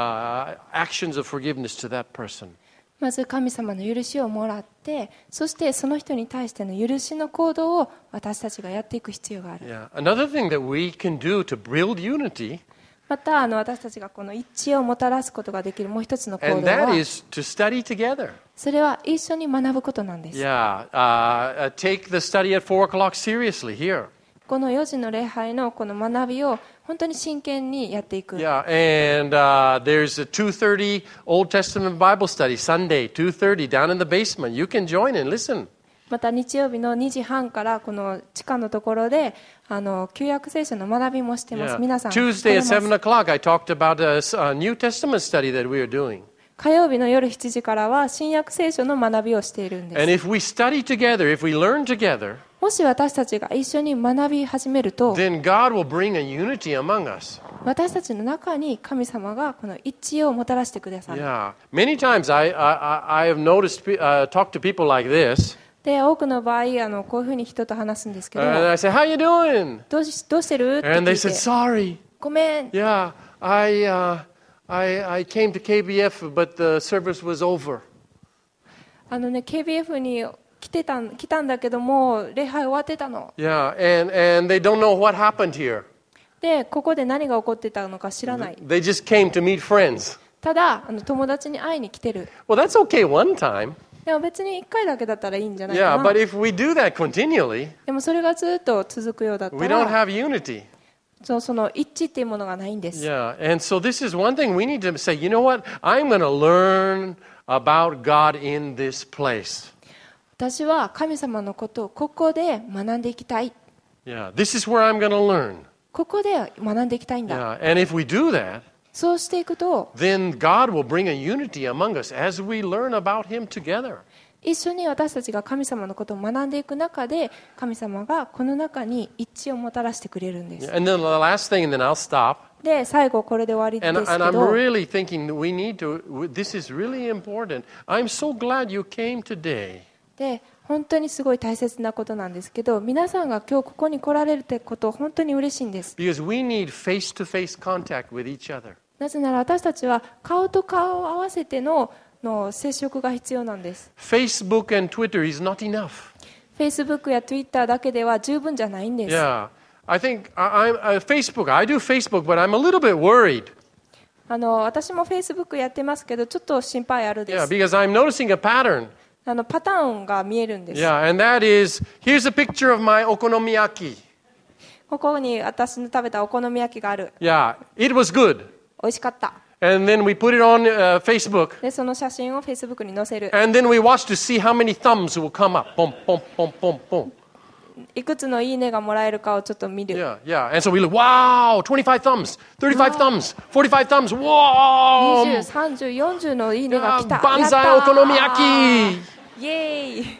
actions of forgiveness to that person. まず神様の許しをもらって、そしてその人に対しての許しの行動を私たちがやっていく必要がある。 Yeah. Another thing that we can do to build unity, また私たちがこの一致をもたらすことができるもう一つの行 and 動 that は、 is to study together. それは一緒に学ぶことなんです。 Yeah. Take the study at 4 o'clock seriously here. この4時の礼拝のこの学びを本当に真剣にやっていく。 Yeah, and there's a 2:30 Old Testament Bible study Sunday, 2:30 down in the basement. You can join and listen. また日曜日の2時半からこの地下のところで旧約聖書の学びもしてます。 Yeah. 皆さん Tuesday at 来れます 7 o'clock, I talked about a New Testament study that we are doing. 火曜日の夜7時からは新約聖書の学びをしているんで And す。 if we study together, if we learn together, もし私たちが一緒に学び始めると、 then God will bring a unity among us. 私たちの中に神様がこの一致をもたらしてくださる。 Yeah. Many times I have noticed, talked to people like this, で、多くの場合こういうふうに人と話すんですけど、 and I say, "How you doing?" どうしてるって And 聞 they い said, て、 "Sorry. ごめん、 Yeah, I came to KBF, but the service was over." KBF に来たんだけども礼拝終わってたの。 Yeah, and they don't know what happened here. で、ここで何が起こってたのか知らない。 They just came to meet friends. ただ友達に会いに来てる。 Well, that's okay one time. でも別に1回だけだったらいいんじゃない Yeah, か but な。 if we do that continually, でもそれがずっと続くようだった we don't ら have unity. その一致っていうものがないんです。 Yeah, and so this is one thing we need to say, you know what? I'm going to learn about God in this place. 私は神様のことをここで学んでいきたい。 Yeah, this is where I'm going to learn. ここで学んでいきたいんだ。 Yeah, and if we do that, そうしていくと then God will bring a unity among us as we learn about Him together. 一緒に私たちが神様のことを学んでいく中で神様がこの中に一致をもたらしてくれるんです。 And then the last thing, and then I'll stop. で、最後これで終わり And ですけ I'm ど、 really thinking that we need to, this is really important. I'm so glad you came today. で、本当にすごい大切なことなんですけど、皆さんが今日ここに来られるってこと本当に嬉しいんです。 Because we need face-to-face contact with each other. なぜなら私たちは顔と顔を合わせての接触が必要なんです。 Facebook and Twitter is not enough. Facebook や Twitter だけでは十分じゃないんです。 Yeah, I think Facebook, I do Facebook, but I'm a little bit worried. 私も Facebook やってますけどちょっと心配あるで Yeah, す。 because I'm noticing a pattern. パターンが見えるんです。 Yeah, and that is, here's a picture of my okonomiyaki. ここに私の食べたお好み焼きがある。 Yeah, it was good. 美味しかった。 And then we put it on Facebook. でその写真を Facebook に載せる。 And then we watch to see how many thumbs will come up. Boom, boom, boom, boom, boom. いくつのいいねがもらえるかをちょっと見る。 Yeah, yeah. And so we look, wow, 25 thumbs, 35 thumbs, 45 thumbs. Wow! 20、30、40のいいねが来た。 Banzai やったー okonomiyaki! イエーイ。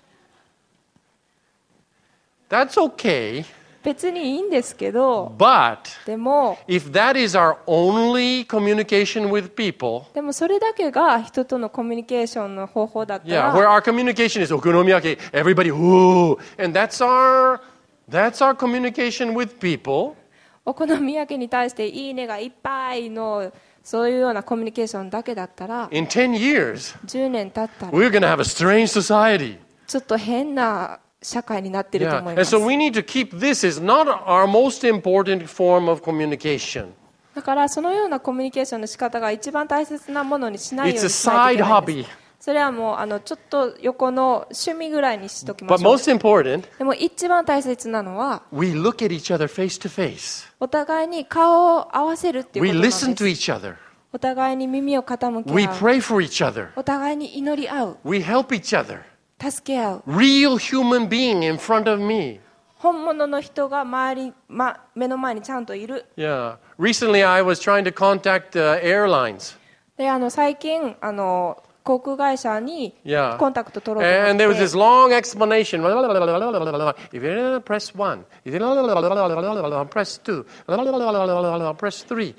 That's okay. 別にいいんですけど、 But でも if that is our only communication with people, それだけが人とのコミュニケーションの方法だった yeah, where ら、 our communication is okonomiyaki, everybody, whoo, and that's our communication with people, お好み焼きに対していいねがいっぱいのそういうようなコミュニケーションだけだったら、 in 10 years, 10年経ったら we're going to have a strange society. ちょっと変な社会になってると Yeah. 思い And ます。 so we need to keep this as not our most important form of communication. だからそのようなコミュニケーションの仕方が一番大切なものにしないよう It's a にしないとい side けないで hobby. す。それはもうちょっと横の趣味ぐらいにしときま But しょう。 most important, でも一番大切なのは we look at each other face to face. お互いに顔を合わせるっていう We ことなん listen で to す。 each other. お互いに耳を傾け We 合う。 pray for each other. お互いに祈り合う。 We help each other. 助け合う。 Real human being in front of me. 本物の人が目の前にちゃんといる。 Yeah. Recently, I was trying to contact airlines. で最近航空会社に Yeah. コンタクト取ろうと思 And there was って this long explanation. If you press 1, if you press 2, press 3,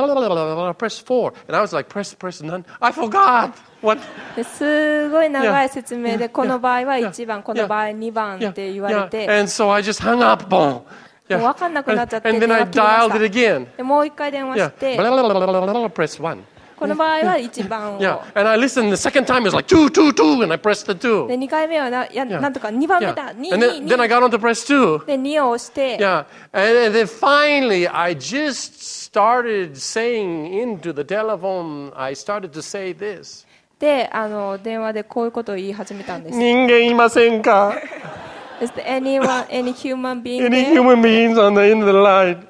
press 4. And I was like, press none. I forgot. What? ですごい長い説明で Yeah. この場合は Yeah. 1番この場合2番 Yeah. って言われ Yeah. て And so I just hung up. Boom. もう分かんなくなっちゃって And 電 then I 話切りま dialed し it again. た。でもう一回電話 Yeah. して Press 1. この場合は1番を Yeah. And I listened the second time. It was like 2, 2, 2. And I pressed the 2. で2回目はなんとか2番目だ Yeah. 2 And 2 then I got on to press 2. で2を押して Yeah. And then finally, I just started saying into the telephone, I started to say this. で電話でこういうことを言い始めたんです。 人間いませんか? Is there any human being Any there? human beings on the end of the line?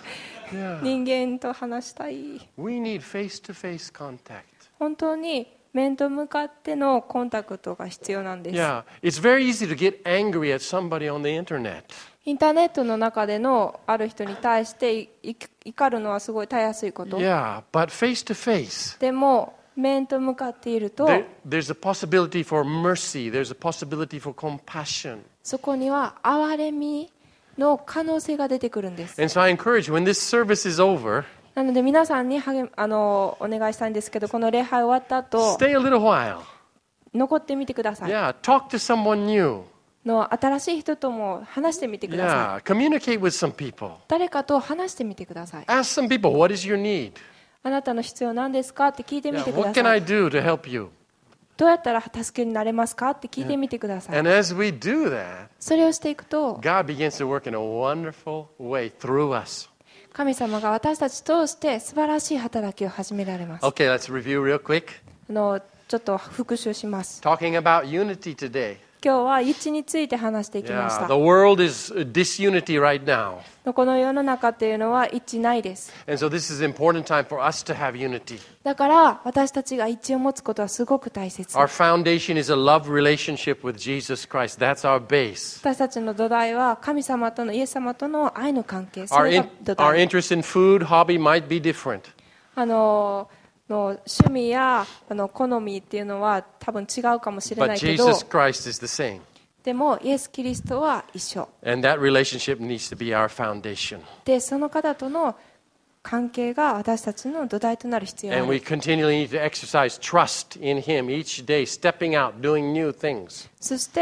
Yeah. 人間と話したい。 We need face-to-face contact. 本当に面と向かってのコンタクトが必要なんです。 Yeah. It's very easy to get angry at somebody on the internet. インターネットの中でのある人に対して怒るのはすごいたやすいこと。 Yeah. But face-to-face, でも面と向かっていると there's a possibility for mercy. There's a possibility for compassion. そこには憐れみの可能性が出てくるんです。 And so I encourage you, when this service is over, なので皆さんにお願いしたいんですけど、この礼拝終わった後 stay a little while. 残ってみてください。 Yeah. Talk to someone new. 新しい人とも話してみてください。 Yeah. Communicate with some people. 誰かと話してみてください。 Ask some people, what is your need? あなたの必要何ですかって聞いてみ Yeah. てくだ What can さ I い。 do to help you? どうやったら助けになれますかって聞いてみてください。 And as we do that, それをしていくと God begins to work in a wonderful way through us. 神様が私たち通して素晴らしい働きを始められます。 Okay, let's review real quick. ちょっと復習します。 Talking about unity today. 今日は一致について話していきまし Yeah, た。 the world is disunity right now. この世の中っていうのは一致ないです。 And so this is an important time for us to have unity. だから私たちが一致を持つことはすごく大切。 Our foundation is a love relationship with Jesus Christ. That's our base. 私たちの土台は神様とのイエス様との愛の関係。そ Our, れが 土 our 台。 interest in food, hobby might be different. の趣味や好みっていうのは多分違うかもしれな But いけど、 Jesus Christ is the same. でもイエス・キリストは一緒 And that relationship needs to be our foundation. で、その方との関係が私たちの土台となる必要があ And we る。 continually need to exercise trust in Him each day, stepping out, doing new things. そして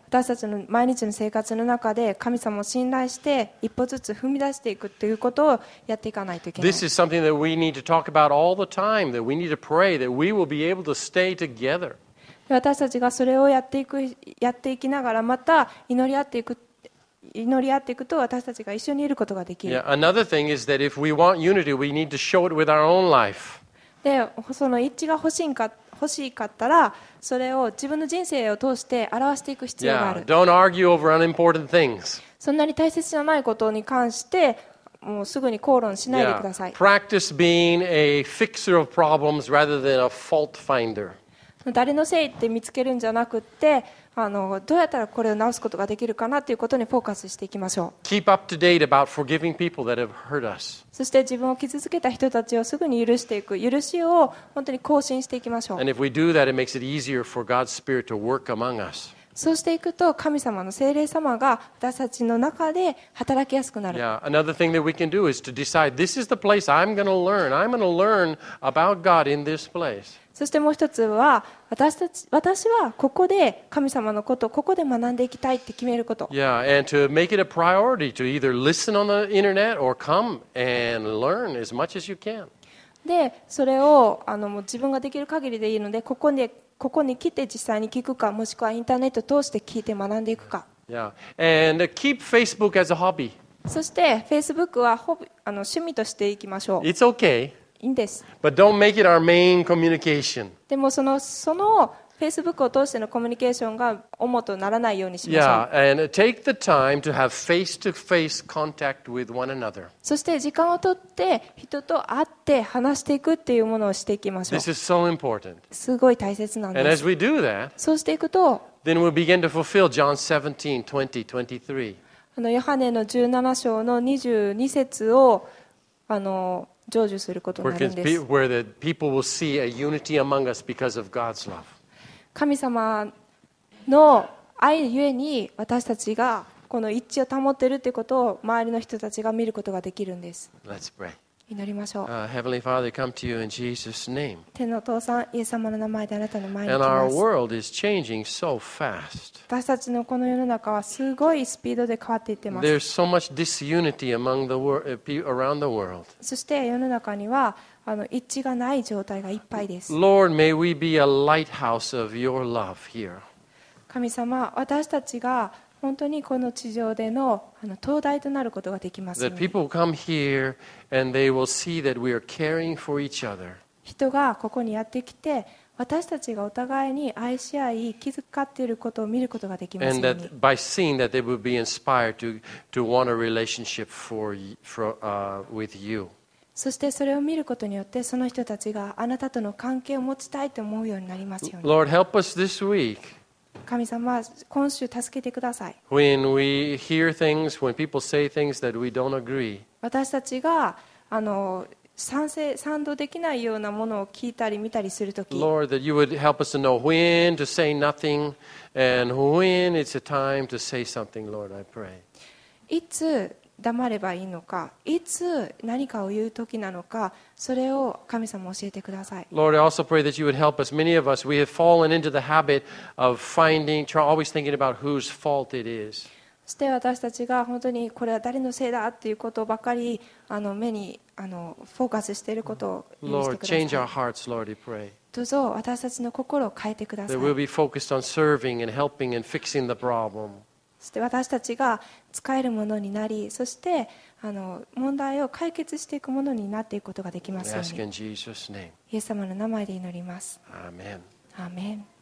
私たちの毎日の生活の中で神様を信頼して一歩ずつ踏み出していくということをやっていかないといけない。 This is something that we need to talk about all the time, that we need to pray, that we will be able to stay together. 私たちがそれをやっていきながらまた祈り合っていくと私たちが一緒にいることができる。 Yeah, another thing is that if we want unity, we need to show it with our own life. で、その一致が欲しかったらそれを自分の人生を通して表していく必要があ Yeah, る。 don't argue over unimportant things. そんなに大切じゃないことに関してもうすぐに口論しないでください。 Practice being a fixer of problems rather than a fault finder. 誰のせいって見つけるんじゃなくってどうやったらこれを直すことができるかなということにフォーカスしていきましょう。 Keep up to date about forgiving people that have hurt us. そして自分を傷つけた人たちをすぐに許していく、許しを本当に更新していきましょう。 And if we do that, it makes it easier for God's Spirit to work among us. そうしていくと神様の聖霊様が私たちの中で働きやすくなる。 Yeah, another thing that we can do is to decide this is the place I'm going to learn. I'm going to learn about God in this place. そしてもう一つは私はここで神様のことをここで学んでいきたいって決めること。 Yeah, and to make it a priority to either listen on the internet or come and learn as much as you can. でそれをもう自分ができる限りでいいのでここに来て実際に聞くかもしくはインターネットを通して聞いて学んでいくか。 Yeah, and keep Facebook as a hobby. そして Facebook は趣味としていきましょう。 It's okay, いいんです。 but don't make it our main communication. でもその Facebook を通してのコミュニケーションが主とならないようにしましょう。 Yeah, and take the time to have face-to-face contact with one another. そして時間をとって人と会って話していくっていうものをしていきましょう。 This is so important. すごい大切なん And で as す。 we do that, そうしていくと then we'll begin to fulfill John 17, 20, 23. ヨハネの17章の22節を成就することになるんです。 Where the people will see a unity among us because of God's love. 神様の愛ゆえに私たちがこの一致を保っているということを周りの人たちが見ることができるんです。 Let's pray. 祈りましょう。 Heavenly Father, come to you in Jesus' name. 天のお父さん、イエス様の名前であなたの前に来 And our ます。 world is changing so fast. 私たちのこの世の中はすごいスピードで変わっていってます。 There's so much disunity around the world. そして世の中には一致がない状態がいっぱいです。 Lord, may we be a lighthouse of your love here. 神様、私たちが本当にこの地上での灯台となることができますよう That に。 people come here and they will see that we are caring for each other. 人がここにやってきて、私たちがお互いに愛し合い、気遣っていることを見ることができます And ように。 that by seeing that they will be inspired to want a relationship with you. そしてそれを見ることによってその人たちがあなたとの関係を持ちたいと思うようになりますように。 Lord, help us this week 神様、今週助けてください。 when we hear things, when people say things that we don't agree. 私たちが賛同できないようなものを聞いたり見たりするとき、 Lord, that you would help us to know when to say nothing and when it's a time to say something, Lord, I pray. いつ黙ればいいのか、いつ何かを言うときなのか、それを神様教えてください。 Lord, I also pray that you would help us. Many of us, we have fallen into the habit of always thinking about whose fault it is. そして私たちが本当にこれは誰のせいだっていうことばかり目にフォーカスしていることを許して Lord, くださ change い。 our hearts, Lord, I pray. どうぞ私たちの心を変えてください。 That we'll be focused on serving and helping and fixing the problem. そして私たちが使えるものになり、そして問題を解決していくものになっていくことができます We よう ask に。 in Jesus' name. イエス様の名前で祈ります。 Amen. アーメン。